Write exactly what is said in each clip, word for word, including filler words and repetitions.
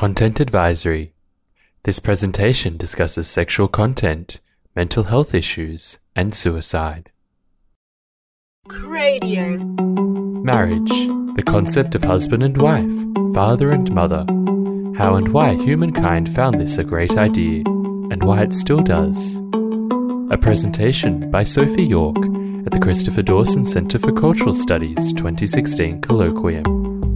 Content Advisory. This presentation discusses sexual content, mental health issues, and suicide. Cradio. Marriage, the concept of husband and wife, father and mother. How and why humankind found this a great idea, and why it still does. A presentation by Sophie York at the Christopher Dawson Centre for Cultural Studies twenty sixteen Colloquium.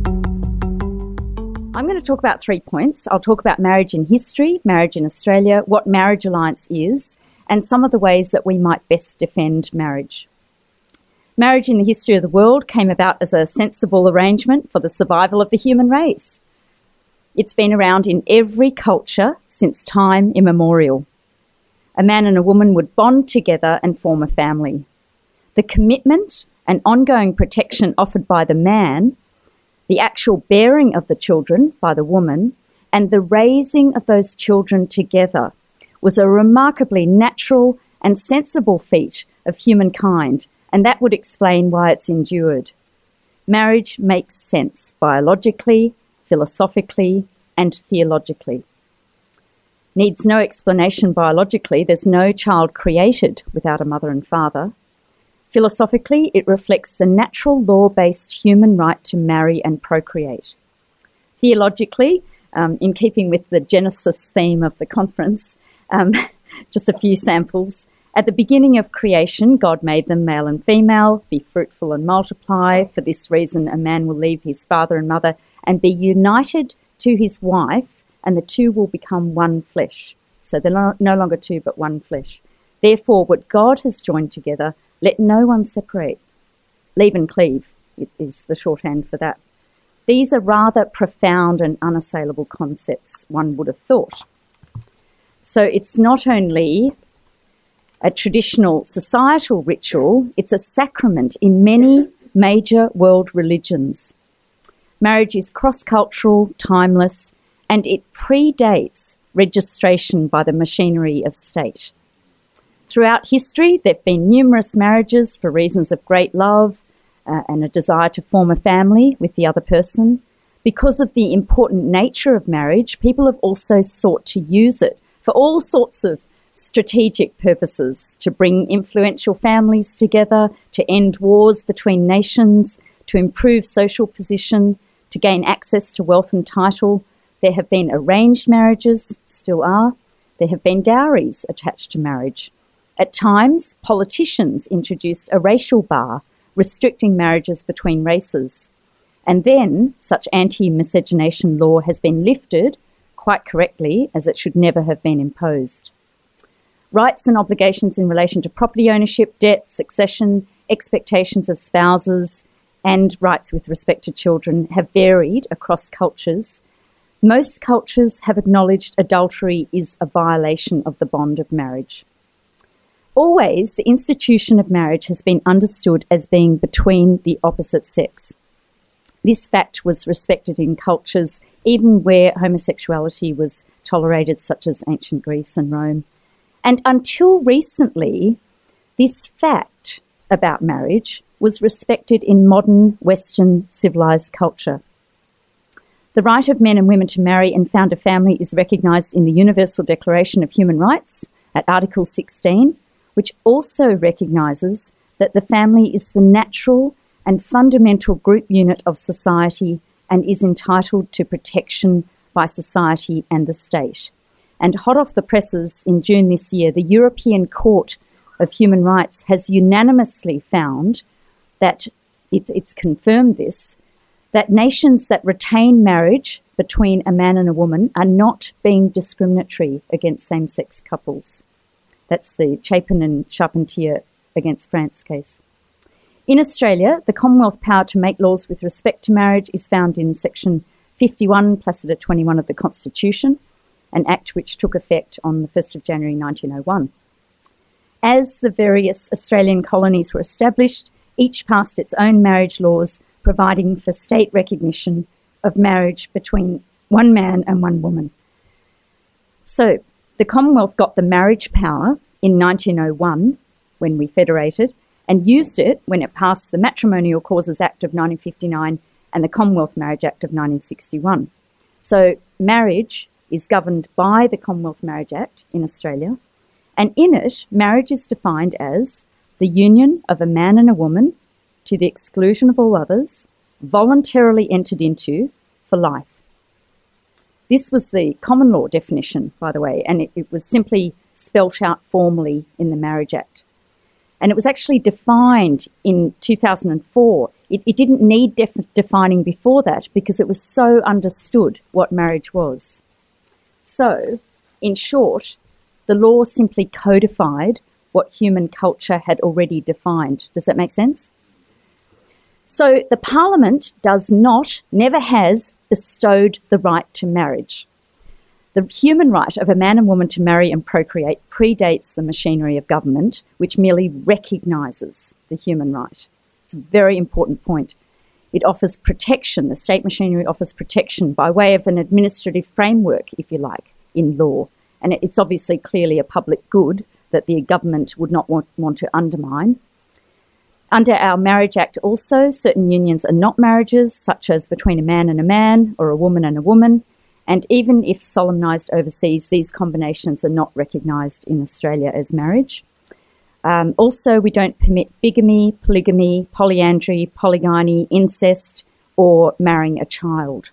I'm going to talk about three points. I'll talk about marriage in history, marriage in Australia, what marriage alliance is, and some of the ways that we might best defend marriage. Marriage in the history of the world came about as a sensible arrangement for the survival of the human race. It's been around in every culture since time immemorial. A man and a woman would bond together and form a family. The commitment and ongoing protection offered by the man, the actual bearing of the children by the woman, and the raising of those children together was a remarkably natural and sensible feat of humankind, and that would explain why it's endured. Marriage makes sense biologically, philosophically, and theologically. Needs no explanation biologically. There's no child created without a mother and father. Philosophically, it reflects the natural law-based human right to marry and procreate. Theologically, um, in keeping with the Genesis theme of the conference, um, just a few samples. At the beginning of creation, God made them male and female, be fruitful and multiply. For this reason, a man will leave his father and mother and be united to his wife, and the two will become one flesh. So they're no longer two, but one flesh. Therefore, what God has joined together, let no one separate. Leave and cleave is the shorthand for that. These are rather profound and unassailable concepts, one would have thought. So it's not only a traditional societal ritual, it's a sacrament in many major world religions. Marriage is cross-cultural, timeless, and it predates registration by the machinery of state. Throughout history, there have been numerous marriages for reasons of great love uh, and a desire to form a family with the other person. Because of the important nature of marriage, people have also sought to use it for all sorts of strategic purposes, to bring influential families together, to end wars between nations, to improve social position, to gain access to wealth and title. There have been arranged marriages, still are. There have been dowries attached to marriage. At times, politicians introduced a racial bar restricting marriages between races. And then such anti-miscegenation law has been lifted, quite correctly, as it should never have been imposed. Rights and obligations in relation to property ownership, debt, succession, expectations of spouses, and rights with respect to children have varied across cultures. Most cultures have acknowledged adultery is a violation of the bond of marriage. Always, the institution of marriage has been understood as being between the opposite sex. This fact was respected in cultures even where homosexuality was tolerated, such as ancient Greece and Rome. And until recently, this fact about marriage was respected in modern Western civilized culture. The right of men and women to marry and found a family is recognised in the Universal Declaration of Human Rights at Article sixteen, which also recognises that the family is the natural and fundamental group unit of society and is entitled to protection by society and the state. And hot off the presses in June this year, the European Court of Human Rights has unanimously found that, it, it's confirmed this, that nations that retain marriage between a man and a woman are not being discriminatory against same-sex couples. That's the Chapin and Charpentier against France case. In Australia, the Commonwealth power to make laws with respect to marriage is found in Section fifty-one, Placida twenty-one of the Constitution, an act which took effect on the first of January nineteen oh one. As the various Australian colonies were established, each passed its own marriage laws providing for state recognition of marriage between one man and one woman. So, the Commonwealth got the marriage power in nineteen oh one, when we federated, and used it when it passed the Matrimonial Causes Act of nineteen fifty-nine and the Commonwealth Marriage Act of nineteen sixty-one. So marriage is governed by the Commonwealth Marriage Act in Australia, and in it, marriage is defined as the union of a man and a woman to the exclusion of all others, voluntarily entered into for life. This was the common law definition, by the way, and it, it was simply spelt out formally in the Marriage Act. And it was actually defined in two thousand four. It, it didn't need def- defining before that because it was so understood what marriage was. So, in short, the law simply codified what human culture had already defined. Does that make sense? So the Parliament does not, never has, bestowed the right to marriage. The human right of a man and woman to marry and procreate predates the machinery of government, which merely recognises the human right. It's a very important point. It offers protection, the state machinery offers protection by way of an administrative framework, if you like, in law. And it's obviously clearly a public good that the government would not want, want to undermine. Under our Marriage Act also, certain unions are not marriages, such as between a man and a man or a woman and a woman. And even if solemnised overseas, these combinations are not recognised in Australia as marriage. Um, also, we don't permit bigamy, polygamy, polyandry, polygyny, incest, or marrying a child.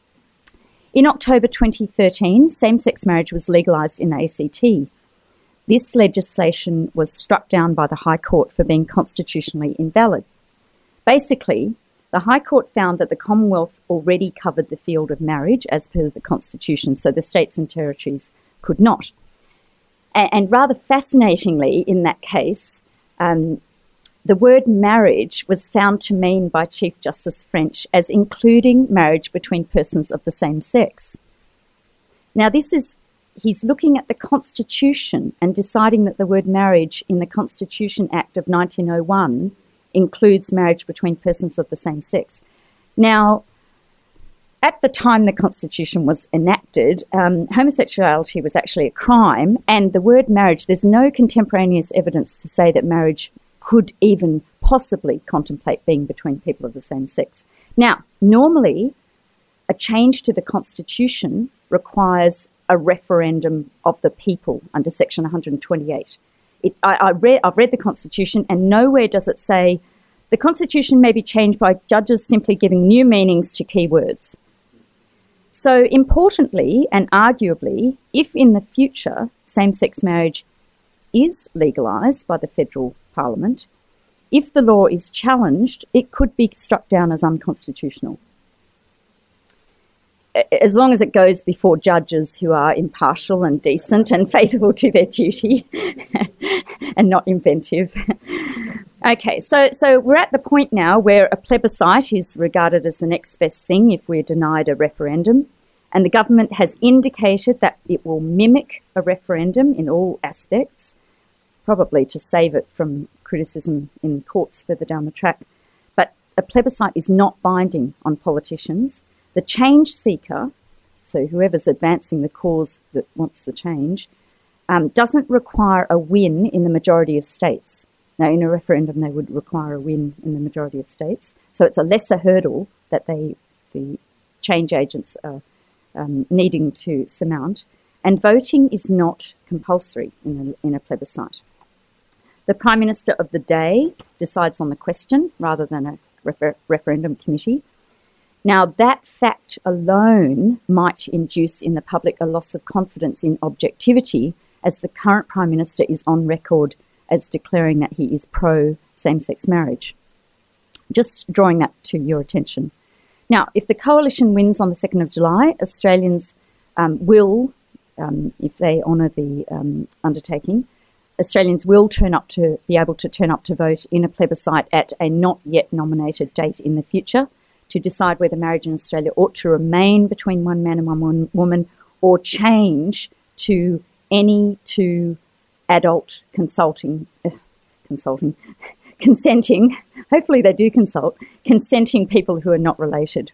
In October twenty thirteen, same-sex marriage was legalised in the A C T. This legislation was struck down by the High Court for being constitutionally invalid. Basically, the High Court found that the Commonwealth already covered the field of marriage as per the Constitution, so the states and territories could not. And rather fascinatingly, in that case, um, the word marriage was found to mean by Chief Justice French as including marriage between persons of the same sex. Now, this is, he's looking at the Constitution and deciding that the word marriage in the Constitution Act of nineteen oh one includes marriage between persons of the same sex. Now, at the time the Constitution was enacted, um, homosexuality was actually a crime, and the word marriage, there's no contemporaneous evidence to say that marriage could even possibly contemplate being between people of the same sex. Now, normally, a change to the Constitution requires a referendum of the people under Section one hundred twenty-eight. It, I, I read, I've read the Constitution, and nowhere does it say the Constitution may be changed by judges simply giving new meanings to key words. So importantly and arguably, if in the future same-sex marriage is legalised by the federal parliament, if the law is challenged, it could be struck down as unconstitutional. As long as it goes before judges who are impartial and decent and faithful to their duty and not inventive. Okay, so, so we're at the point now where a plebiscite is regarded as the next best thing if we're denied a referendum, and the government has indicated that it will mimic a referendum in all aspects, probably to save it from criticism in courts further down the track. But a plebiscite is not binding on politicians. The change seeker, so whoever's advancing the cause that wants the change, um, doesn't require a win in the majority of states. Now, in a referendum, they would require a win in the majority of states. So it's a lesser hurdle that they, the change agents are um, needing to surmount. And voting is not compulsory in a, in a plebiscite. The Prime Minister of the day decides on the question rather than a refer- referendum committee. Now, that fact alone might induce in the public a loss of confidence in objectivity, as the current Prime Minister is on record as declaring that he is pro same-sex marriage. Just drawing that to your attention. Now, if the coalition wins on the second of July, Australians um, will, um, if they honour the um, undertaking, Australians will turn up to be able to turn up to vote in a plebiscite at a not yet nominated date in the future to decide whether marriage in Australia ought to remain between one man and one woman or change to any two adult consulting, uh, consulting, consenting, hopefully they do consult, consenting people who are not related.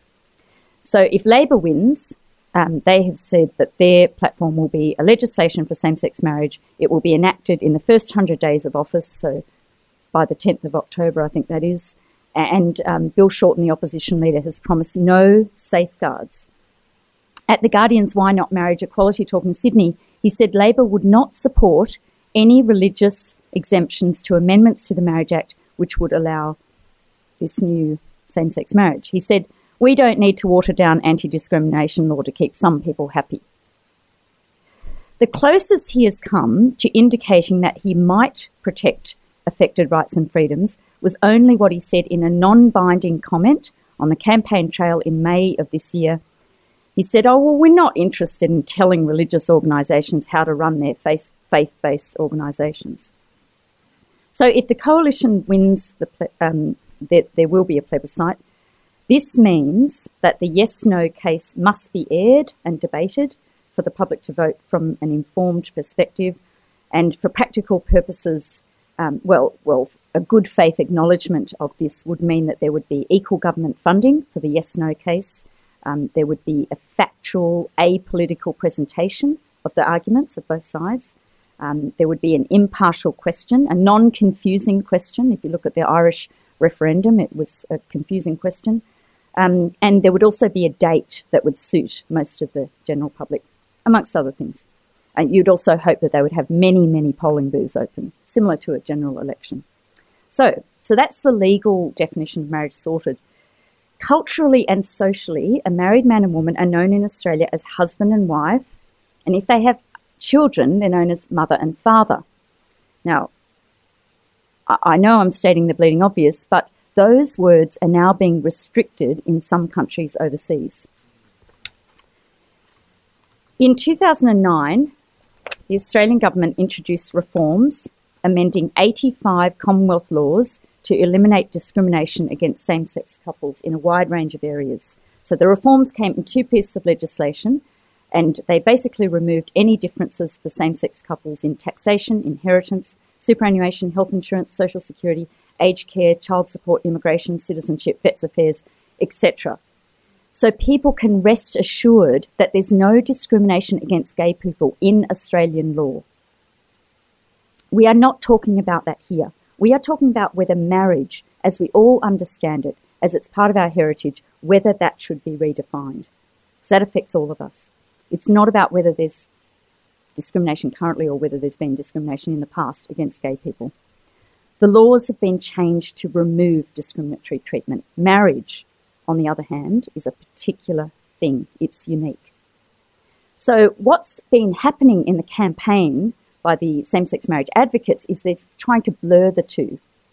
So if Labor wins, um, they have said that their platform will be a legislation for same-sex marriage. It will be enacted in the first one hundred days of office, so by the tenth of October, I think that is. And um, Bill Shorten, the opposition leader, has promised no safeguards. At the Guardian's Why Not Marriage Equality talk in Sydney, he said Labor would not support any religious exemptions to amendments to the Marriage Act which would allow this new same-sex marriage. He said, "We don't need to water down anti-discrimination law to keep some people happy." The closest he has come to indicating that he might protect affected rights and freedoms was only what he said in a non-binding comment on the campaign trail in May of this year. He said, "Oh, well, we're not interested in telling religious organisations how to run their faith, faith-based organisations." So if the coalition wins, the um, there, there will be a plebiscite. This means that the yes-no case must be aired and debated for the public to vote from an informed perspective, and for practical purposes, um, well, well, a good faith acknowledgement of this would mean that there would be equal government funding for the yes-no case. Um, there would be a factual, apolitical presentation of the arguments of both sides. Um, there would be an impartial question, a non-confusing question. If you look at the Irish referendum, it was a confusing question. Um, and there would also be a date that would suit most of the general public, amongst other things. And you'd also hope that they would have many, many polling booths open, similar to a general election. So, so that's the legal definition of marriage sorted. Culturally and socially, a married man and woman are known in Australia as husband and wife, and if they have children, they're known as mother and father. Now, I know I'm stating the bleeding obvious, but those words are now being restricted in some countries overseas. In two thousand nine, the Australian government introduced reforms amending eighty-five Commonwealth laws to eliminate discrimination against same-sex couples in a wide range of areas. So the reforms came in two pieces of legislation, and they basically removed any differences for same-sex couples in taxation, inheritance, superannuation, health insurance, social security, aged care, child support, immigration, citizenship, vets affairs, et cetera. So people can rest assured that there's no discrimination against gay people in Australian law. We are not talking about that here. We are talking about whether marriage, as we all understand it, as it's part of our heritage, whether that should be redefined. So that affects all of us. It's not about whether there's discrimination currently or whether there's been discrimination in the past against gay people. The laws have been changed to remove discriminatory treatment. Marriage, on the other hand, is a particular thing. It's unique. So what's been happening in the campaign by the same-sex marriage advocates is they're trying to blur the two.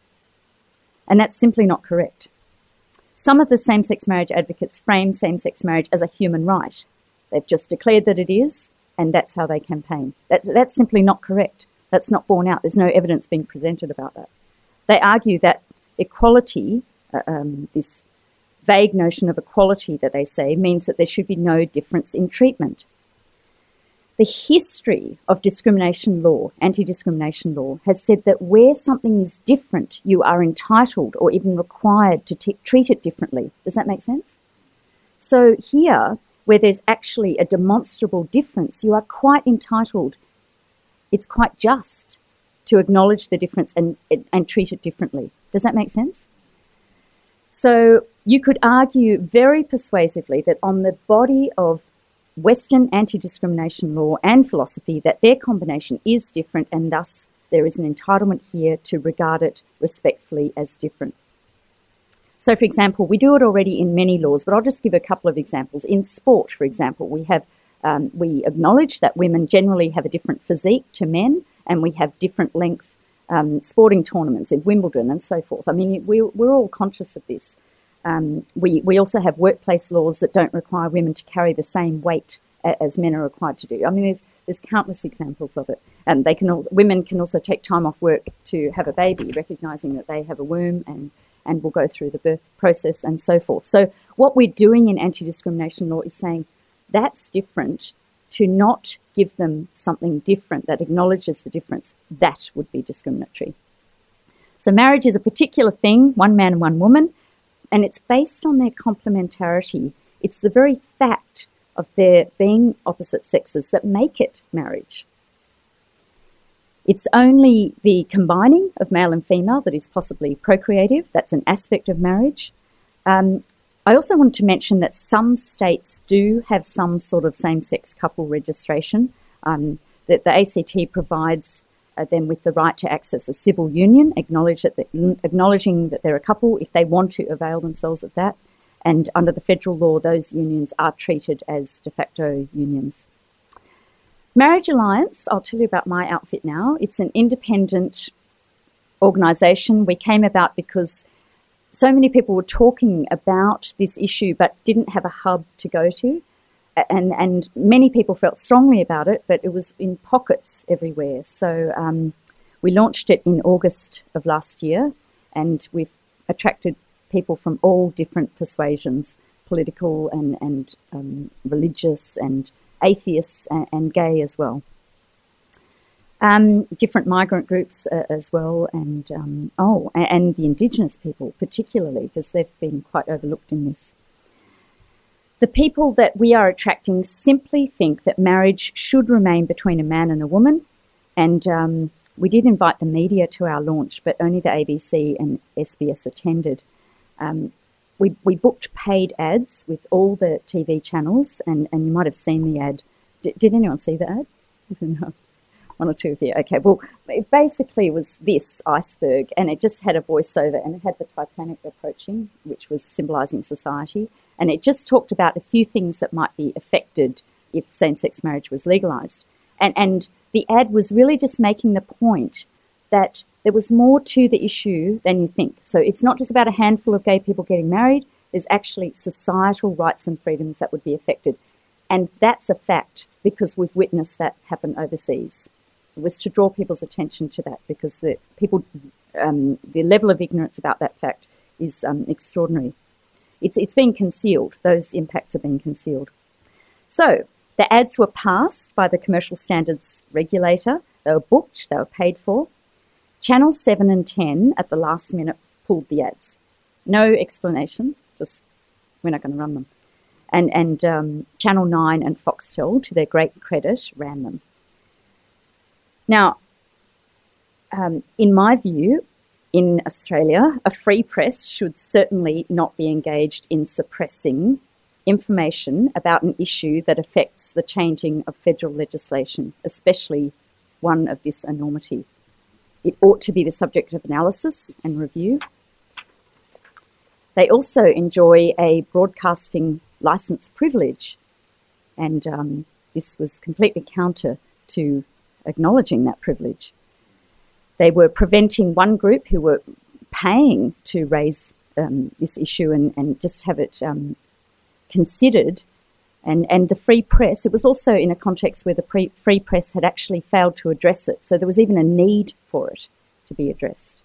And that's simply not correct. Some of the same-sex marriage advocates frame same-sex marriage as a human right. They've just declared that it is, and that's how they campaign. That's, that's simply not correct. That's not borne out. There's no evidence being presented about that. They argue that equality, uh, um, this vague notion of equality that they say, means that there should be no difference in treatment. The history of discrimination law, anti-discrimination law, has said that where something is different, you are entitled or even required to t- treat it differently. Does that make sense? So here, where there's actually a demonstrable difference, you are quite entitled, it's quite just to acknowledge the difference and, and treat it differently. Does that make sense? So you could argue very persuasively that on the body of Western anti-discrimination law and philosophy, that their combination is different, and thus there is an entitlement here to regard it respectfully as different. So, for example, we do it already in many laws, but I'll just give a couple of examples. In sport, for example, we have um, we acknowledge that women generally have a different physique to men, and we have different length um, sporting tournaments in Wimbledon and so forth. I mean, we, we're all conscious of this. Um, we, we also have workplace laws that don't require women to carry the same weight a, as men are required to do. I mean, there's, there's countless examples of it. And they can all, women can also take time off work to have a baby, recognising that they have a womb and, and will go through the birth process and so forth. So what we're doing in anti-discrimination law is saying that's different. To not give them something different that acknowledges the difference, that would be discriminatory. So marriage is a particular thing, one man and one woman, and it's based on their complementarity. It's the very fact of their being opposite sexes that make it marriage. It's only the combining of male and female that is possibly procreative. That's an aspect of marriage. Um, I also want to mention that some states do have some sort of same-sex couple registration. Um, that the A C T provides uh, them with the right to access a civil union, acknowledge that the, acknowledging that they're a couple if they want to avail themselves of that. And under the federal law, those unions are treated as de facto unions. Marriage Alliance, I'll tell you about my outfit now. It's an independent organisation. We came about because so many people were talking about this issue but didn't have a hub to go to. And, and many people felt strongly about it, but it was in pockets everywhere. So um, we launched it in August of last year, and we've attracted people from all different persuasions, political and, and um, religious and atheists and, and gay as well. Um, different migrant groups uh, as well, and um, oh, and, and the Indigenous people particularly, because they've been quite overlooked in this. The people that we are attracting simply think that marriage should remain between a man and a woman, and um, we did invite the media to our launch, but only the A B C and S B S attended. Um, we, we booked paid ads with all the T V channels, and, and you might have seen the ad. D- did anyone see the ad? No. One or two of you. Okay, well, it basically was this iceberg, and it just had a voiceover, and it had the Titanic approaching, which was symbolising society, and it just talked about a few things that might be affected if same-sex marriage was legalised. And, and the ad was really just making the point that there was more to the issue than you think. So it's not just about a handful of gay people getting married. There's actually societal rights and freedoms that would be affected. And that's a fact, because we've witnessed that happen overseas. It was to draw people's attention to that, because the people, um, the level of ignorance about that fact is um, extraordinary. It's it's being concealed. Those impacts are being concealed. So the ads were passed by the Commercial Standards Regulator. They were booked. They were paid for. Channel seven and ten at the last minute pulled the ads. No explanation. Just we're not going to run them. And and um, Channel nine and Foxtel, to their great credit, ran them. Now, um, in my view, in Australia, a free press should certainly not be engaged in suppressing information about an issue that affects the changing of federal legislation, especially one of this enormity. It ought to be the subject of analysis and review. They also enjoy a broadcasting licence privilege, and um, this was completely counter to acknowledging that privilege. They were preventing one group who were paying to raise um, this issue and, and just have it um, considered. And, and the free press, it was also in a context where the pre- free press had actually failed to address it. So there was even a need for it to be addressed.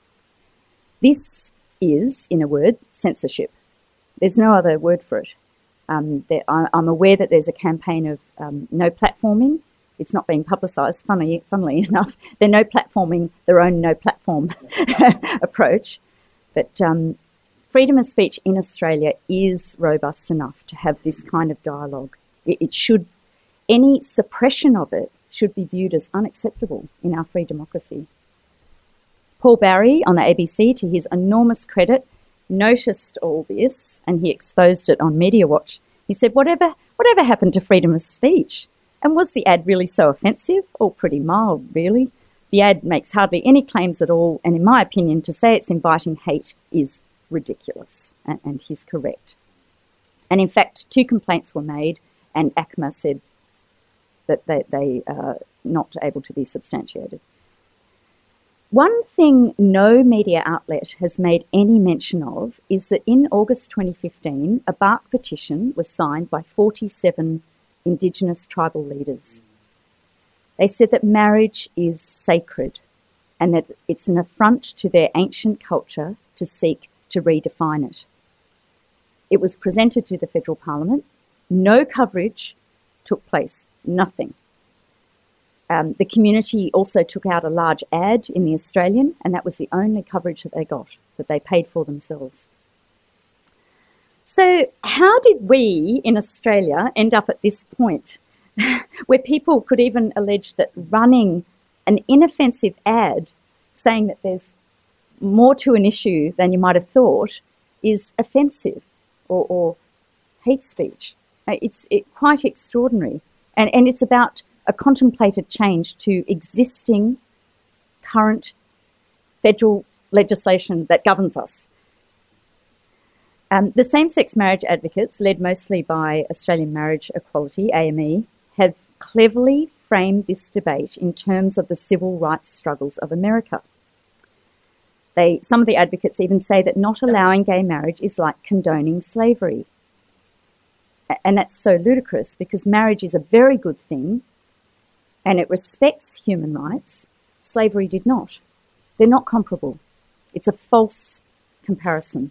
This is, in a word, censorship. There's no other word for it. Um, there, I, I'm aware that there's a campaign of um, no platforming. It's not being publicised, funnily, funnily enough. They're no platforming their own no platform approach. But um, freedom of speech in Australia is robust enough to have this kind of dialogue. It, it should, any suppression of it should be viewed as unacceptable in our free democracy. Paul Barry on the A B C, to his enormous credit, noticed all this and he exposed it on Media Watch. He said, whatever, whatever happened to freedom of speech? And was the ad really so offensive? Or pretty mild, really? The ad makes hardly any claims at all, and in my opinion, to say it's inviting hate is ridiculous, and, and he's correct. And in fact, two complaints were made, and A C M A said that they, they are not able to be substantiated. One thing no media outlet has made any mention of is that in August twenty fifteen, a bark petition was signed by forty-seven Indigenous tribal leaders. They said that marriage is sacred and that it's an affront to their ancient culture to seek to redefine it. It was presented to the Federal Parliament. No coverage took place, nothing. Um, the community also took out a large ad in The Australian, and that was the only coverage that they got, that they paid for themselves. So how did we in Australia end up at this point where people could even allege that running an inoffensive ad saying that there's more to an issue than you might have thought is offensive? or, or hate speech. It's it, quite extraordinary. And, and it's about a contemplated change to existing current federal legislation that governs us. Um, the same-sex marriage advocates, led mostly by Australian Marriage Equality, A M E, have cleverly framed this debate in terms of the civil rights struggles of America. They, some of the advocates even say that not allowing gay marriage is like condoning slavery. And that's so ludicrous because marriage is a very good thing and it respects human rights. Slavery did not. They're not comparable. It's a false comparison.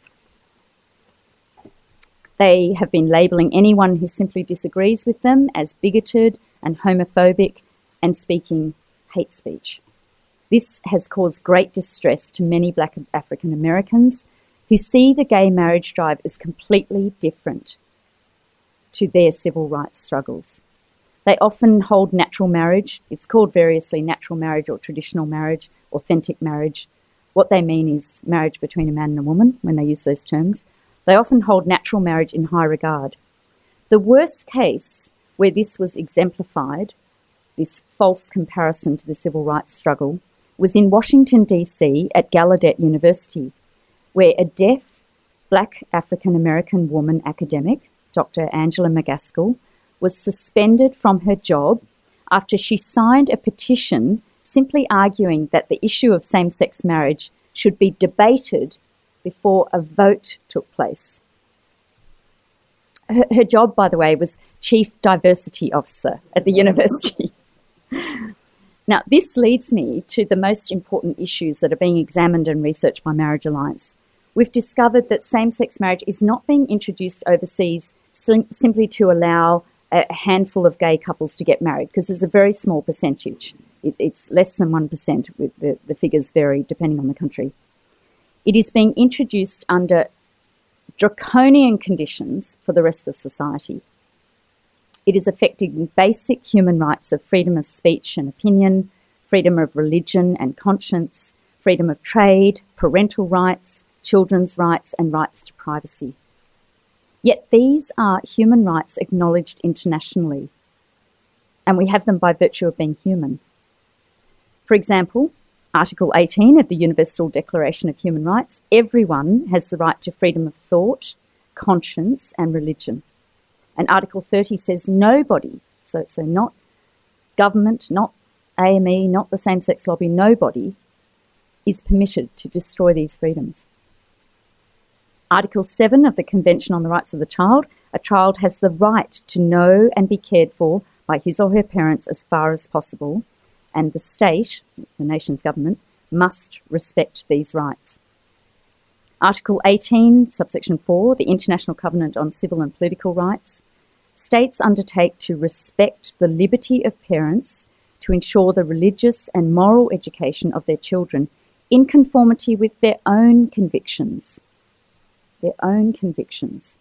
They have been labelling anyone who simply disagrees with them as bigoted and homophobic and speaking hate speech. This has caused great distress to many Black African Americans who see the gay marriage drive as completely different to their civil rights struggles. They often hold natural marriage. It's called variously natural marriage or traditional marriage, authentic marriage. What they mean is marriage between a man and a woman when they use those terms. They often hold natural marriage in high regard. The worst case where this was exemplified, this false comparison to the civil rights struggle, was in Washington, D C at Gallaudet University, where a deaf Black African American woman academic, Doctor Angela McGaskill, was suspended from her job after she signed a petition simply arguing that the issue of same-sex marriage should be debated before a vote took place. Her, her job, by the way, was Chief Diversity Officer at the university. Now, this leads me to the most important issues that are being examined and researched by Marriage Alliance. We've discovered that same-sex marriage is not being introduced overseas sim- simply to allow a handful of gay couples to get married, because there's a very small percentage. It, it's less than one percent. With the, the figures vary depending on the country. It is being introduced under draconian conditions for the rest of society. It is affecting basic human rights of freedom of speech and opinion, freedom of religion and conscience, freedom of trade, parental rights, children's rights, and rights to privacy. Yet these are human rights acknowledged internationally, and we have them by virtue of being human. For example, Article eighteen of the Universal Declaration of Human Rights, everyone has the right to freedom of thought, conscience, and religion. And Article thirty says nobody, so, so not government, not A M E, not the same-sex lobby, nobody is permitted to destroy these freedoms. Article seven of the Convention on the Rights of the Child, a child has the right to know and be cared for by his or her parents as far as possible, and the state, the nation's government, must respect these rights. Article eighteen, subsection four, the International Covenant on Civil and Political Rights, states undertake to respect the liberty of parents to ensure the religious and moral education of their children in conformity with their own convictions. Their own convictions.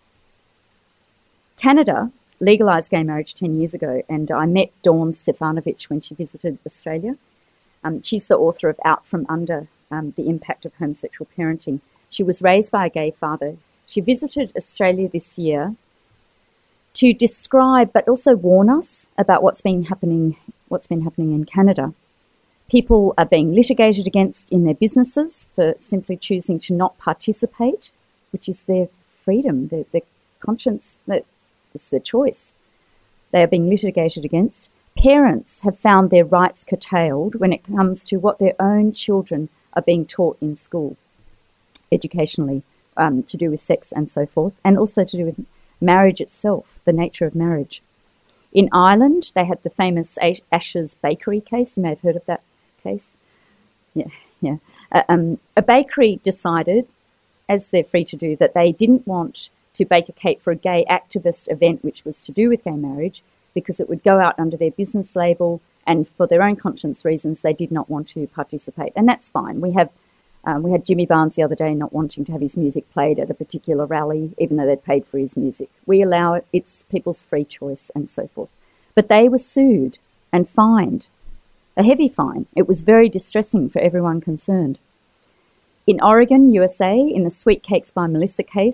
Canada legalised gay marriage ten years ago, and I met Dawn Stefanovic when she visited Australia. Um, she's the author of Out From Under, um, The Impact of Homosexual Parenting. She was raised by a gay father. She visited Australia this year to describe, but also warn us about what's been happening, what's been happening in Canada. People are being litigated against in their businesses for simply choosing to not participate, which is their freedom, their, their conscience, it's their choice. They are being litigated against. Parents have found their rights curtailed when it comes to what their own children are being taught in school, educationally, um, to do with sex and so forth, and also to do with marriage itself, the nature of marriage. In Ireland, they had the famous Ashes Bakery case. You may have heard of that case. Yeah, yeah. Uh, um, a bakery decided, as they're free to do, that they didn't want to bake a cake for a gay activist event which was to do with gay marriage because it would go out under their business label, and for their own conscience reasons they did not want to participate. And that's fine. We have um, we had Jimmy Barnes the other day not wanting to have his music played at a particular rally even though they'd paid for his music. We allow it. It's people's free choice and so forth. But they were sued and fined, a heavy fine. It was very distressing for everyone concerned. In Oregon, U S A, in the Sweet Cakes by Melissa case,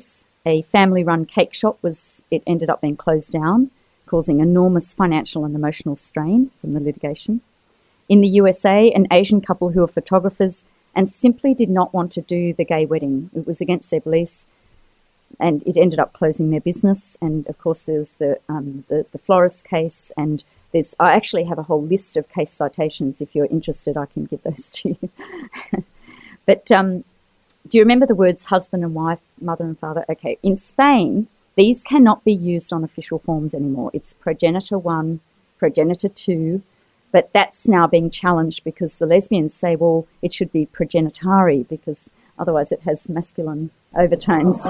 a family-run cake shop was, it ended up being closed down, causing enormous financial and emotional strain from the litigation. In the U S A, an Asian couple who were photographers and simply did not want to do the gay wedding. It was against their beliefs, and it ended up closing their business. And of course, there's the um, the, the florist case, and there's I actually have a whole list of case citations. If you're interested, I can give those to you. But um, do you remember the words husband and wife, mother and father? Okay, in Spain, these cannot be used on official forms anymore. It's progenitor one, progenitor two, but that's now being challenged because the lesbians say, well, it should be progenitari because otherwise it has masculine overtones.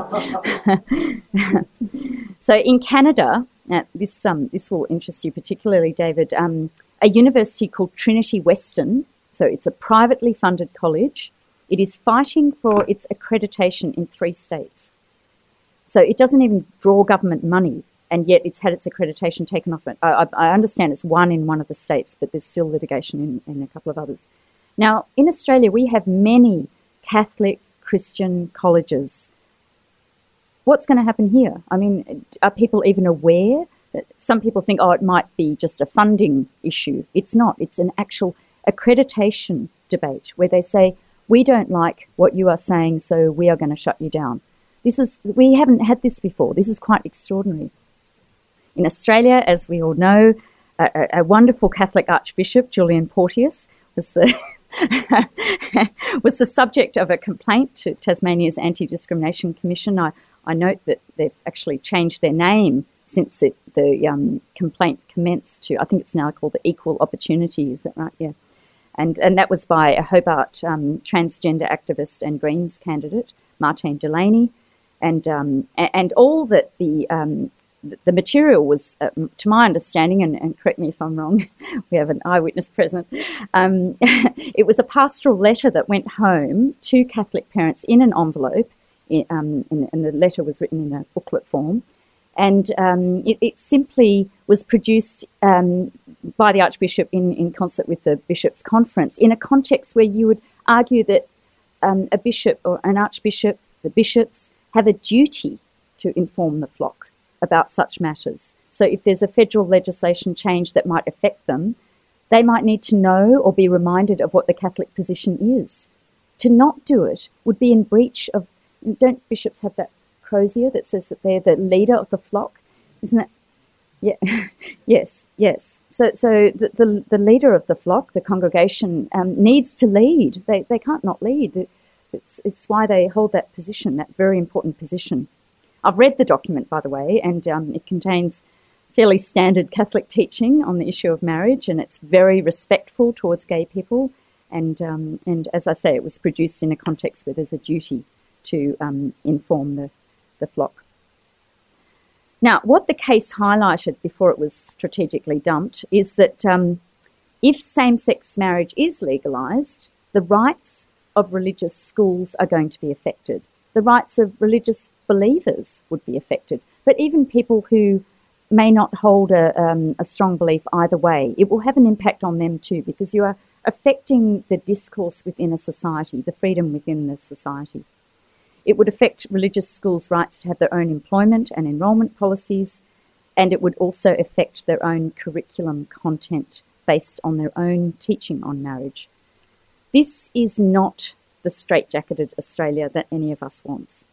So in Canada, uh, this um, this will interest you particularly, David, um, a university called Trinity Western, so it's a privately funded college. It is fighting for its accreditation in three states. So it doesn't even draw government money, and yet it's had its accreditation taken off it. I, I understand it's one in one of the states, but there's still litigation in, in a couple of others. Now, in Australia, we have many Catholic Christian colleges. What's going to happen here? I mean, are people even aware? Some people think, oh, it might be just a funding issue. It's not. It's an actual accreditation debate where they say, we don't like what you are saying, so we are going to shut you down. This is, we haven't had this before. This is quite extraordinary. In Australia, as we all know, a, a wonderful Catholic Archbishop, Julian Porteous, was the was the subject of a complaint to Tasmania's Anti-Discrimination Commission. I, I note that they've actually changed their name since it, the um, complaint commenced to, I think it's now called the Equal Opportunity, is that right? Yeah. And and that was by a Hobart um, transgender activist and Greens candidate, Martine Delaney. And um, and all that the um, the material was, uh, to my understanding, and, and correct me if I'm wrong, we have an eyewitness present, um, it was a pastoral letter that went home to Catholic parents in an envelope, in, um, and, and the letter was written in a booklet form, and um, it, it simply was produced um, by the Archbishop in, in concert with the Bishops' Conference in a context where you would argue that um, a bishop or an archbishop, the bishops, have a duty to inform the flock about such matters. So if there's a federal legislation change that might affect them, they might need to know or be reminded of what the Catholic position is. To not do it would be in breach of, don't bishops have that crozier that says that they're the leader of the flock? Isn't that? Yeah. yes, yes. So so the, the, the leader of the flock, the congregation, um, needs to lead. They, they can't not lead. It's, it's why they hold that position, that very important position. I've read the document, by the way, and um, it contains fairly standard Catholic teaching on the issue of marriage, and it's very respectful towards gay people. And, um, and as I say, it was produced in a context where there's a duty to um, inform the, the flock. Now, what the case highlighted before it was strategically dumped is that um, if same-sex marriage is legalised, the rights of religious schools are going to be affected. The rights of religious believers would be affected. But even people who may not hold a, um, a strong belief either way, it will have an impact on them too, because you are affecting the discourse within a society, the freedom within the society. It would affect religious schools' rights to have their own employment and enrolment policies, and it would also affect their own curriculum content based on their own teaching on marriage. This is not the straitjacketed Australia that any of us wants.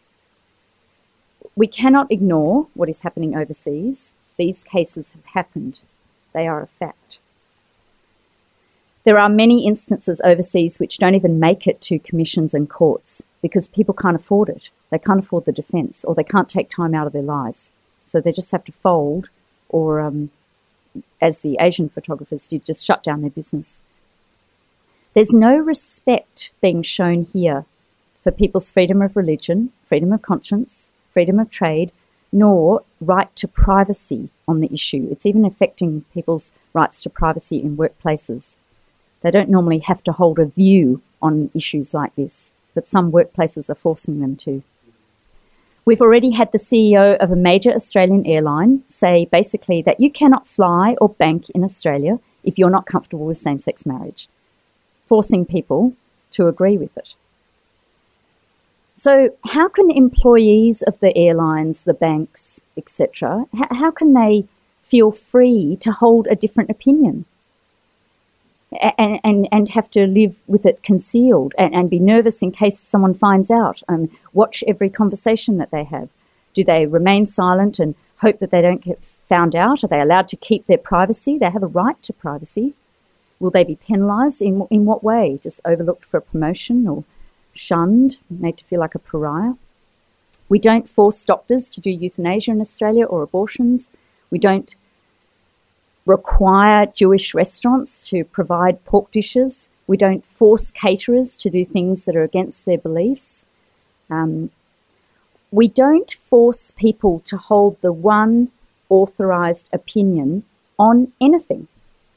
We cannot ignore what is happening overseas. These cases have happened. They are a fact. There are many instances overseas which don't even make it to commissions and courts because people can't afford it. They can't afford the defence, or they can't take time out of their lives. So they just have to fold or, um, as the Asian photographers did, just shut down their business. There's no respect being shown here for people's freedom of religion, freedom of conscience, freedom of trade, nor right to privacy on the issue. It's even affecting people's rights to privacy in workplaces. They don't normally have to hold a view on issues like this, but some workplaces are forcing them to. We've already had the C E O of a major Australian airline say basically that you cannot fly or bank in Australia if you're not comfortable with same-sex marriage, forcing people to agree with it. So how can employees of the airlines, the banks, et cetera, how, how can they feel free to hold a different opinion and, and, and have to live with it concealed and, and be nervous in case someone finds out? Um, watch every conversation that they have. Do they remain silent and hope that they don't get found out? Are they allowed to keep their privacy? They have a right to privacy. Will they be penalised? In, in what way? Just overlooked for a promotion or shunned, made to feel like a pariah? We don't force doctors to do euthanasia in Australia or abortions. We don't require Jewish restaurants to provide pork dishes. We don't force caterers to do things that are against their beliefs. Um, we don't force people to hold the one authorised opinion on anything.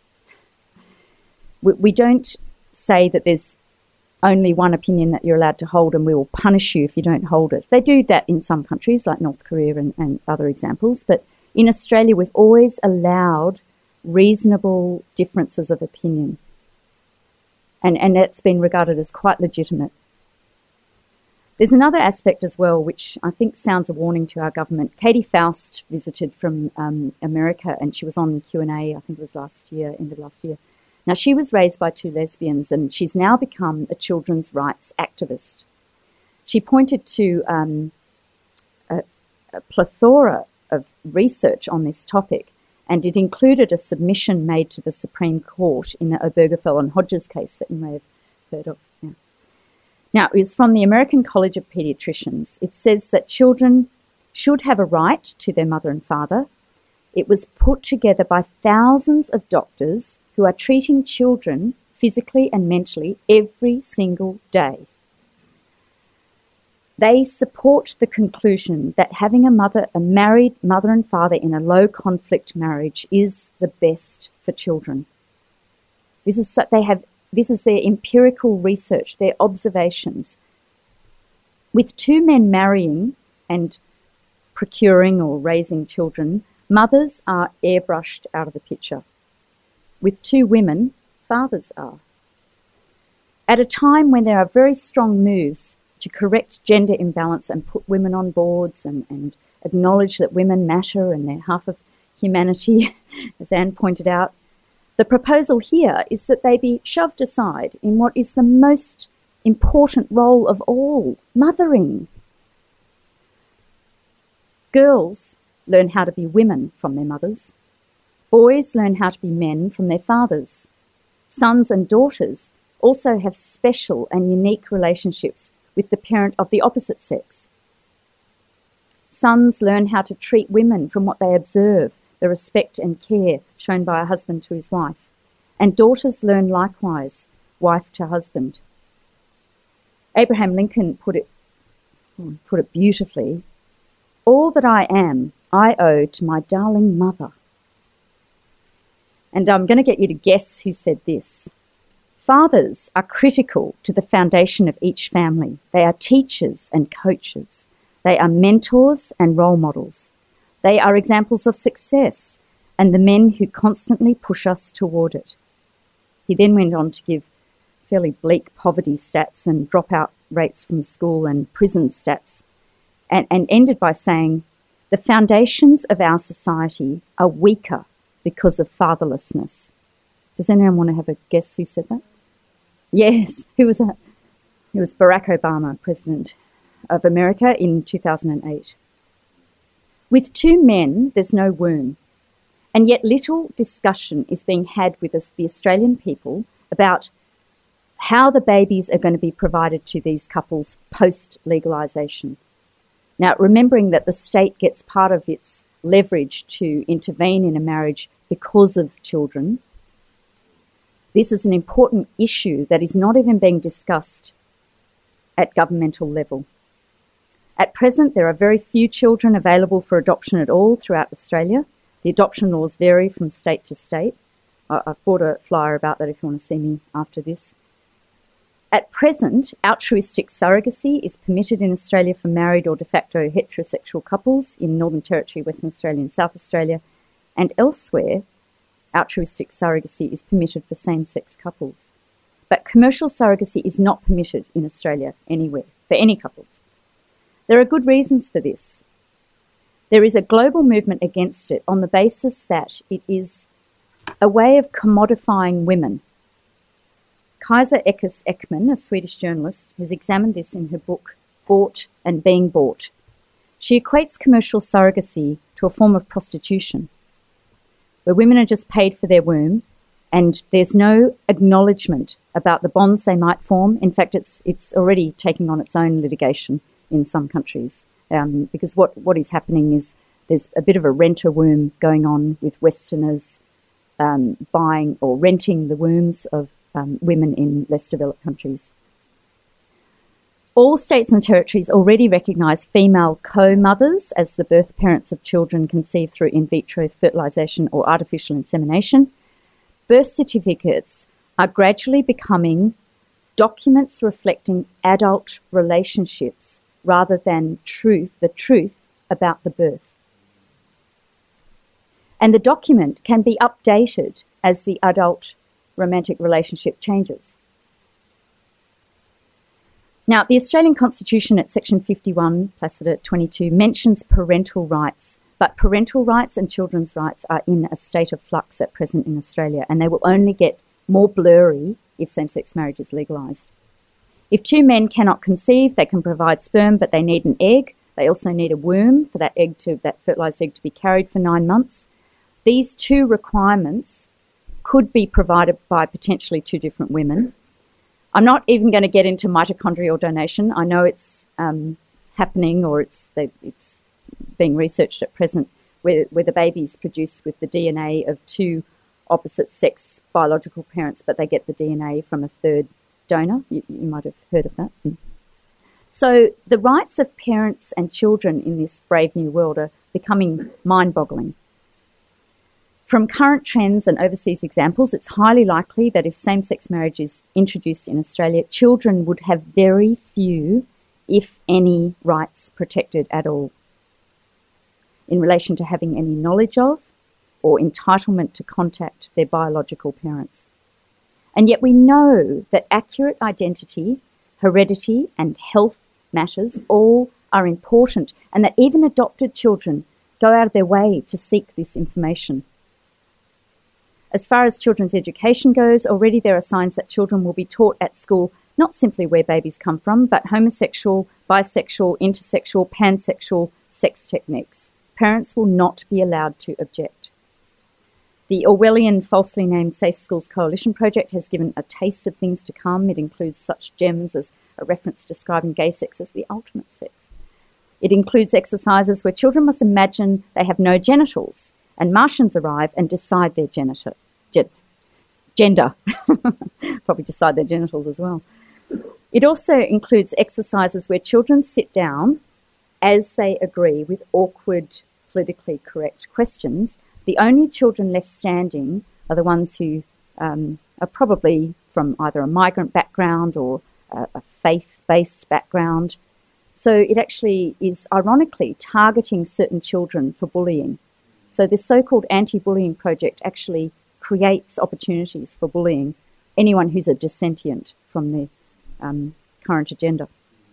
We, we don't say that there's only one opinion that you're allowed to hold and we will punish you if you don't hold it. They do that in some countries like North Korea and, and other examples, but in Australia we've always allowed reasonable differences of opinion, and, and that's been regarded as quite legitimate. There's another aspect as well which I think sounds a warning to our government. Katie Faust visited from um, America and she was on Q and A, I think it was last year, end of last year. Now, she was raised by two lesbians and she's now become a children's rights activist. She pointed to um, a, a plethora of research on this topic, and it included a submission made to the Supreme Court in the Obergefell and Hodges case that you may have heard of. Yeah. Now, it was from the American College of Paediatricians. It says that children should have a right to their mother and father. It was put together by thousands of doctors who are treating children physically and mentally every single day. They support the conclusion that having a mother, a married mother and father in a low-conflict marriage is the best for children. This is they have. This is their empirical research, their observations. With two men marrying and procuring or raising children, mothers are airbrushed out of the picture. With two women, fathers are. At a time when there are very strong moves to correct gender imbalance and put women on boards and, and acknowledge that women matter and they're half of humanity, as Anne pointed out, the proposal here is that they be shoved aside in what is the most important role of all, mothering. Girls learn how to be women from their mothers. Boys learn how to be men from their fathers. Sons and daughters also have special and unique relationships with the parent of the opposite sex. Sons learn how to treat women from what they observe, the respect and care shown by a husband to his wife. And daughters learn likewise, wife to husband. Abraham Lincoln put it, put it beautifully, "All that I am, I owe to my darling mother." And I'm going to get you to guess who said this. Fathers are critical to the foundation of each family. They are teachers and coaches. They are mentors and role models. They are examples of success and the men who constantly push us toward it. He then went on to give fairly bleak poverty stats and dropout rates from school and prison stats, and, and ended by saying, the foundations of our society are weaker because of fatherlessness. Does anyone want to have a guess who said that? Yes, who was that? It was Barack Obama, President of America in two thousand eight. With two men, there's no womb, and yet little discussion is being had with us, the Australian people, about how the babies are going to be provided to these couples post-legalisation. Now, remembering that the state gets part of its leverage to intervene in a marriage because of children, this is an important issue that is not even being discussed at governmental level. At present, there are very few children available for adoption at all throughout Australia. The adoption laws vary from state to state. I've brought a flyer about that if you want to see me after this. At present, altruistic surrogacy is permitted in Australia for married or de facto heterosexual couples in Northern Territory, Western Australia and South Australia, and elsewhere, altruistic surrogacy is permitted for same-sex couples. But commercial surrogacy is not permitted in Australia anywhere, for any couples. There are good reasons for this. There is a global movement against it on the basis that it is a way of commodifying women. Kajsa Ekis Ekman, a Swedish journalist, has examined this in her book, Bought and Being Bought. She equates commercial surrogacy to a form of prostitution, where women are just paid for their womb and there's no acknowledgement about the bonds they might form. In fact, it's it's already taking on its own litigation in some countries, um, because what, what is happening is there's a bit of a rent-a-womb going on with Westerners um, buying or renting the wombs of um, women in less developed countries. All states and territories already recognise female co-mothers as the birth parents of children conceived through in vitro fertilisation or artificial insemination. Birth certificates are gradually becoming documents reflecting adult relationships rather than truth, the truth about the birth. And the document can be updated as the adult romantic relationship changes. Now, the Australian Constitution at section fifty-one, Placida twenty-two, mentions parental rights, but parental rights and children's rights are in a state of flux at present in Australia, and they will only get more blurry if same-sex marriage is legalised. If two men cannot conceive, they can provide sperm, but they need an egg. They also need a womb for that egg to, that fertilised egg to be carried for nine months. These two requirements could be provided by potentially two different women. I'm not even going to get into mitochondrial donation. I know it's um, happening, or it's they, it's being researched at present, where, where the baby is produced with the D N A of two opposite sex biological parents, but they get the D N A from a third donor. You, you might have heard of that. So the rights of parents and children in this brave new world are becoming mind-boggling. From current trends and overseas examples, it's highly likely that if same-sex marriage is introduced in Australia, children would have very few, if any, rights protected at all in relation to having any knowledge of or entitlement to contact their biological parents. And yet we know that accurate identity, heredity, and health matters all are important, and that even adopted children go out of their way to seek this information. As far as children's education goes, already there are signs that children will be taught at school not simply where babies come from, but homosexual, bisexual, intersexual, pansexual sex techniques. Parents will not be allowed to object. The Orwellian falsely named Safe Schools Coalition project has given a taste of things to come. It includes such gems as a reference describing gay sex as the ultimate sex. It includes exercises where children must imagine they have no genitals, and Martians arrive and decide their genital, gen- gender, probably decide their genitals as well. It also includes exercises where children sit down as they agree with awkward, politically correct questions. The only children left standing are the ones who um, are probably from either a migrant background or a, a faith-based background. So it actually is ironically targeting certain children for bullying. So this so-called anti-bullying project actually creates opportunities for bullying anyone who's a dissentient from the um, current agenda.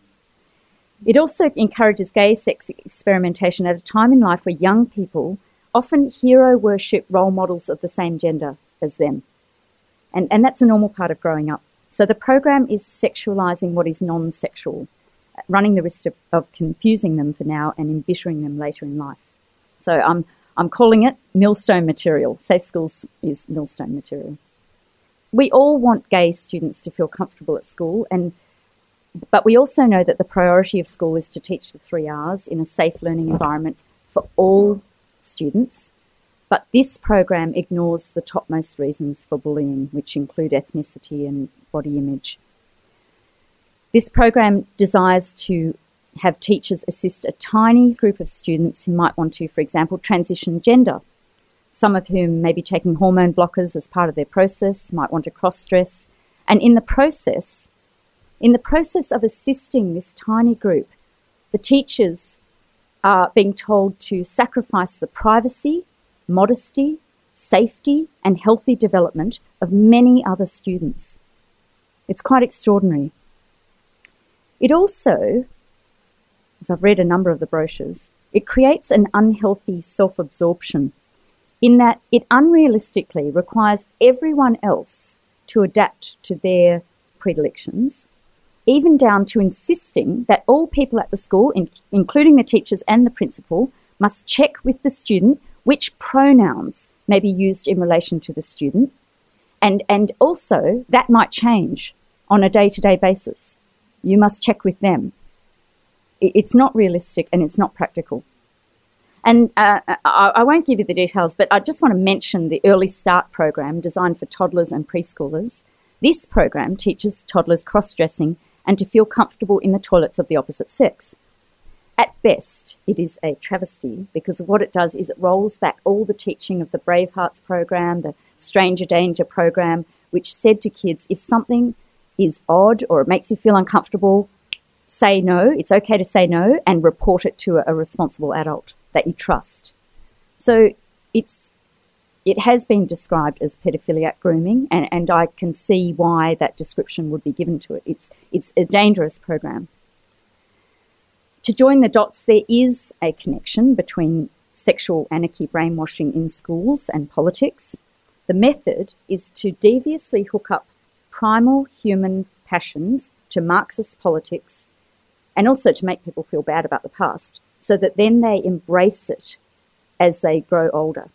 It also encourages gay sex experimentation at a time in life where young people often hero worship role models of the same gender as them. And, and that's a normal part of growing up. So the program is sexualising what is non-sexual, running the risk of, of confusing them for now and embittering them later in life. So I'm I'm calling it millstone material. Safe Schools is millstone material. We all want gay students to feel comfortable at school, and but we also know that the priority of school is to teach the three R's in a safe learning environment for all students. But this program ignores the topmost reasons for bullying, which include ethnicity and body image. This program desires to have teachers assist a tiny group of students who might want to, for example, transition gender, some of whom may be taking hormone blockers as part of their process, might want to cross-dress. And in the process, in the process of assisting this tiny group, the teachers are being told to sacrifice the privacy, modesty, safety, and healthy development of many other students. It's quite extraordinary. It also because I've read a number of the brochures, it creates an unhealthy self-absorption in that it unrealistically requires everyone else to adapt to their predilections, even down to insisting that all people at the school, in, including the teachers and the principal, must check with the student which pronouns may be used in relation to the student. And, and also, that might change on a day-to-day basis. You must check with them. It's not realistic and it's not practical. And uh, I, I won't give you the details, but I just want to mention the Early Start program designed for toddlers and preschoolers. This program teaches toddlers cross-dressing and to feel comfortable in the toilets of the opposite sex. At best, it is a travesty because what it does is it rolls back all the teaching of the Brave Hearts program, the Stranger Danger program, which said to kids, if something is odd or it makes you feel uncomfortable, say no. It's okay to say no and report it to a, a responsible adult that you trust. So it's it has been described as paedophiliac grooming, and, and I can see why that description would be given to it. It's it's a dangerous program. To join the dots, there is a connection between sexual anarchy brainwashing in schools and politics. The method is to deviously hook up primal human passions to Marxist politics and also to make people feel bad about the past so that then they embrace it as they grow older.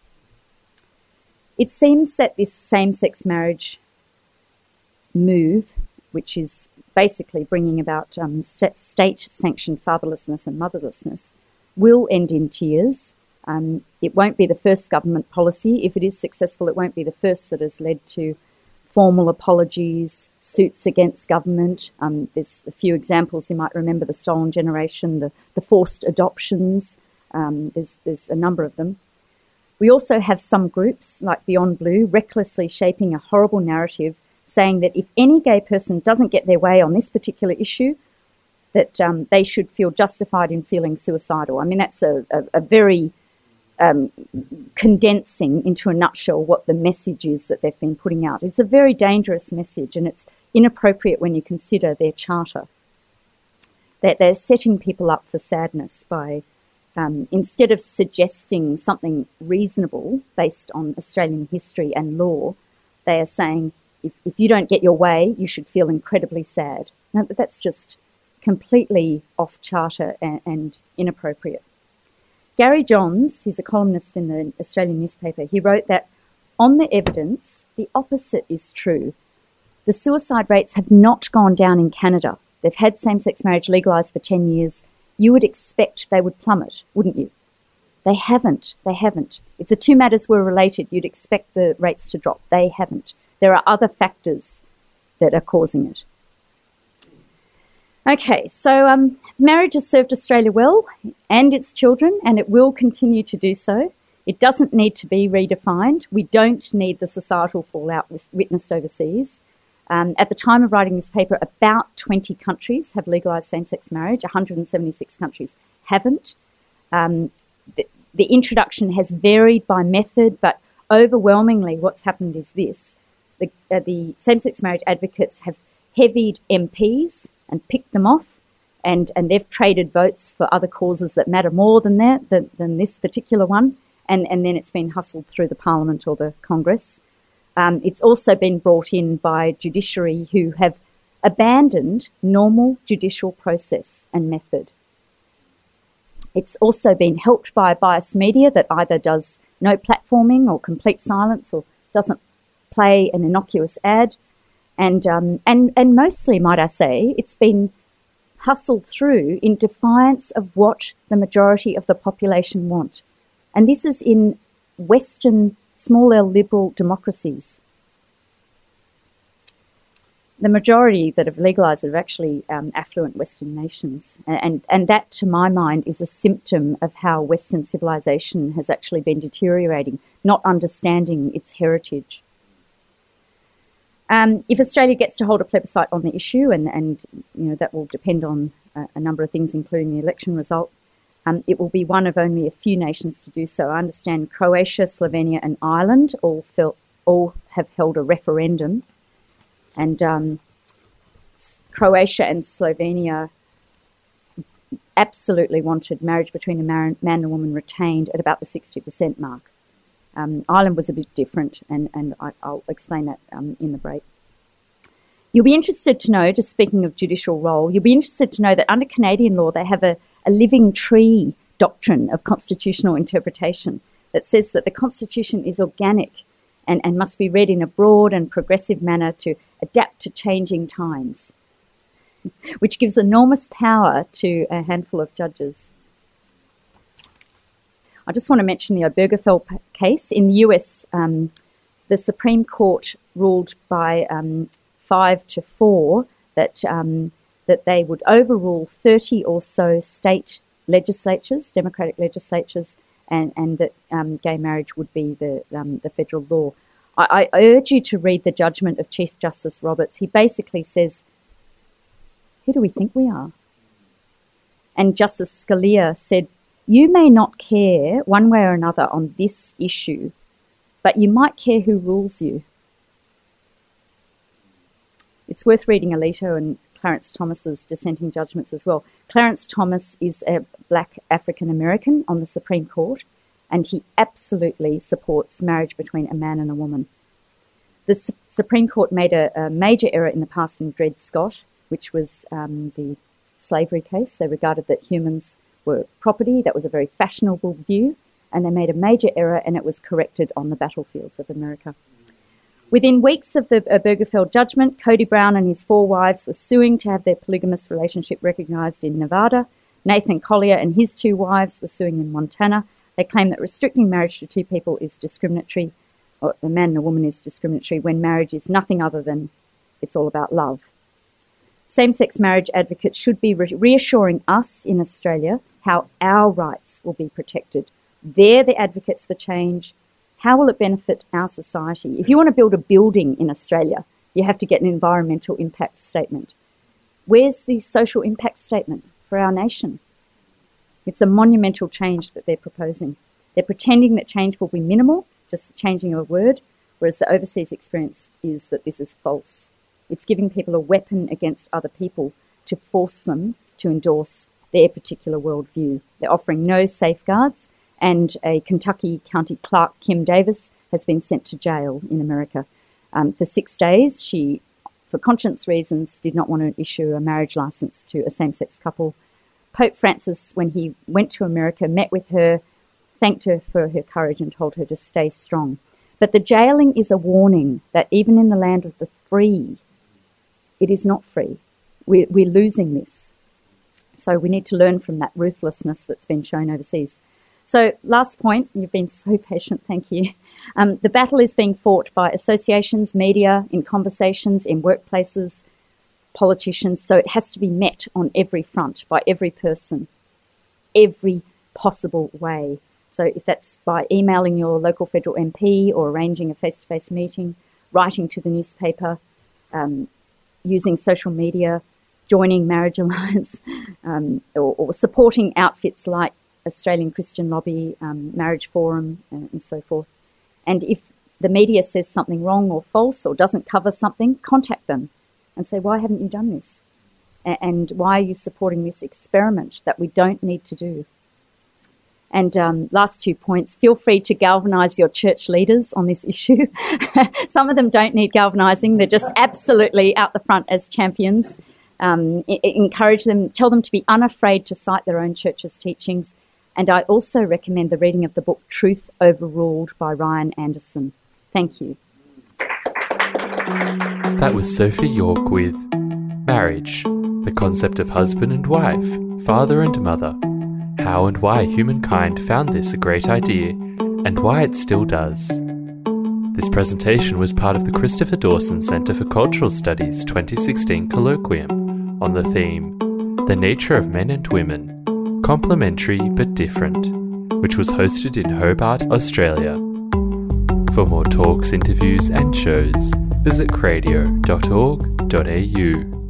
It seems that this same-sex marriage move, which is basically bringing about um, st- state-sanctioned fatherlessness and motherlessness, will end in tears. Um, it won't be the first government policy. If it is successful, it won't be the first that has led to formal apologies, suits against government. Um, there's a few examples. You might remember the stolen generation, the, the forced adoptions. Um, there's, there's a number of them. We also have some groups, like Beyond Blue, recklessly shaping a horrible narrative saying that if any gay person doesn't get their way on this particular issue, that um, they should feel justified in feeling suicidal. I mean, that's a, a, a very um, condensing into a nutshell what the message is that they've been putting out. It's a very dangerous message, and it's inappropriate when you consider their charter. That they're setting people up for sadness by, um, instead of suggesting something reasonable based on Australian history and law, they are saying, if, if you don't get your way, you should feel incredibly sad. Now, that's just completely off charter and, and inappropriate. Gary Johns, he's a columnist in the Australian newspaper, he wrote that on the evidence, the opposite is true. The suicide rates have not gone down in Canada. They've had same-sex marriage legalised for ten years. You would expect they would plummet, wouldn't you? They haven't. They haven't. If the two matters were related, you'd expect the rates to drop. They haven't. There are other factors that are causing it. Okay, so um, marriage has served Australia well and its children, and it will continue to do so. It doesn't need to be redefined. We don't need the societal fallout witnessed overseas. Um, at the time of writing this paper, about twenty countries have legalised same-sex marriage. one hundred seventy-six countries haven't. Um, the, the introduction has varied by method, but overwhelmingly what's happened is this. The, uh, the same-sex marriage advocates have heavied M Ps and picked them off, and, and they've traded votes for other causes that matter more than that, than, than this particular one, and, and then it's been hustled through the Parliament or the Congress. Um, it's also been brought in by judiciary who have abandoned normal judicial process and method. It's also been helped by biased media that either does no platforming or complete silence or doesn't play an innocuous ad. And, um, and, and mostly, might I say, it's been hustled through in defiance of what the majority of the population want. And this is in Western small L liberal democracies. The majority that have legalised are actually um, affluent Western nations. And, and that, to my mind, is a symptom of how Western civilisation has actually been deteriorating, not understanding its heritage. Um, if Australia gets to hold a plebiscite on the issue, and, and you know that will depend on a, a number of things, including the election result, um, it will be one of only a few nations to do so. I understand Croatia, Slovenia and Ireland all, felt, all have held a referendum, and um, Croatia and Slovenia absolutely wanted marriage between a man and a woman retained at about the sixty percent mark. Um, Ireland was a bit different, and, and I, I'll explain that um, in the break. You'll be interested to know, just speaking of judicial role, you'll be interested to know that under Canadian law they have a, a living tree doctrine of constitutional interpretation that says that the Constitution is organic and, and must be read in a broad and progressive manner to adapt to changing times, which gives enormous power to a handful of judges. I just want to mention the Obergefell case. In the U S, um, the Supreme Court ruled by um, five to four that um, that they would overrule thirty or so state legislatures, democratic legislatures, and, and that um, gay marriage would be the, um, the federal law. I, I urge you to read the judgment of Chief Justice Roberts. He basically says, who do we think we are? And Justice Scalia said, you may not care one way or another on this issue, but you might care who rules you. It's worth reading Alito and Clarence Thomas's dissenting judgments as well. Clarence Thomas is a black African-American on the Supreme Court, and he absolutely supports marriage between a man and a woman. The Su- Supreme Court made a, a major error in the past in Dred Scott, which was um, the slavery case. They regarded that humans were property. That was a very fashionable view, and they made a major error, and it was corrected on the battlefields of America. Within weeks of the Obergefell judgment, Cody Brown and his four wives were suing to have their polygamous relationship recognised in Nevada. Nathan Collier and his two wives were suing in Montana. They claim that restricting marriage to two people is discriminatory, or a man and a woman is discriminatory, when marriage is nothing other than it's all about love. Same-sex marriage advocates should be re- reassuring us in Australia how our rights will be protected. They're the advocates for change. How will it benefit our society? If you want to build a building in Australia, you have to get an environmental impact statement. Where's the social impact statement for our nation? It's a monumental change that they're proposing. They're pretending that change will be minimal, just the changing of a word, whereas the overseas experience is that this is false. It's giving people a weapon against other people to force them to endorse their particular worldview. They're offering no safeguards, and a Kentucky County Clerk, Kim Davis, has been sent to jail in America. Um, for six days, she, for conscience reasons, did not want to issue a marriage license to a same-sex couple. Pope Francis, when he went to America, met with her, thanked her for her courage and told her to stay strong. But the jailing is a warning that even in the land of the free, it is not free. We're, we're losing this. So we need to learn from that ruthlessness that's been shown overseas. So last point, you've been so patient, thank you. Um, the battle is being fought by associations, media, in conversations, in workplaces, politicians. So it has to be met on every front by every person, every possible way. So if that's by emailing your local federal M P or arranging a face-to-face meeting, writing to the newspaper, um, using social media, joining Marriage Alliance, um, or, or supporting outfits like Australian Christian Lobby, um, Marriage Forum, and, and so forth. And if the media says something wrong or false or doesn't cover something, contact them and say, why haven't you done this? A- and why are you supporting this experiment that we don't need to do? And um, last two points, feel free to galvanise your church leaders on this issue. Some of them don't need galvanising. They're just absolutely out the front as champions. Um, I- encourage them, tell them to be unafraid to cite their own church's teachings. And I also recommend the reading of the book Truth Overruled by Ryan Anderson. Thank you. That was Sophie York with Marriage, the concept of husband and wife, father and mother, how and why humankind found this a great idea, and why it still does. This presentation was part of the Christopher Dawson Centre for Cultural Studies twenty sixteen colloquium on the theme, The Nature of Men and Women, Complementary but Different, which was hosted in Hobart, Australia. For more talks, interviews and shows, visit cradio dot org dot a u.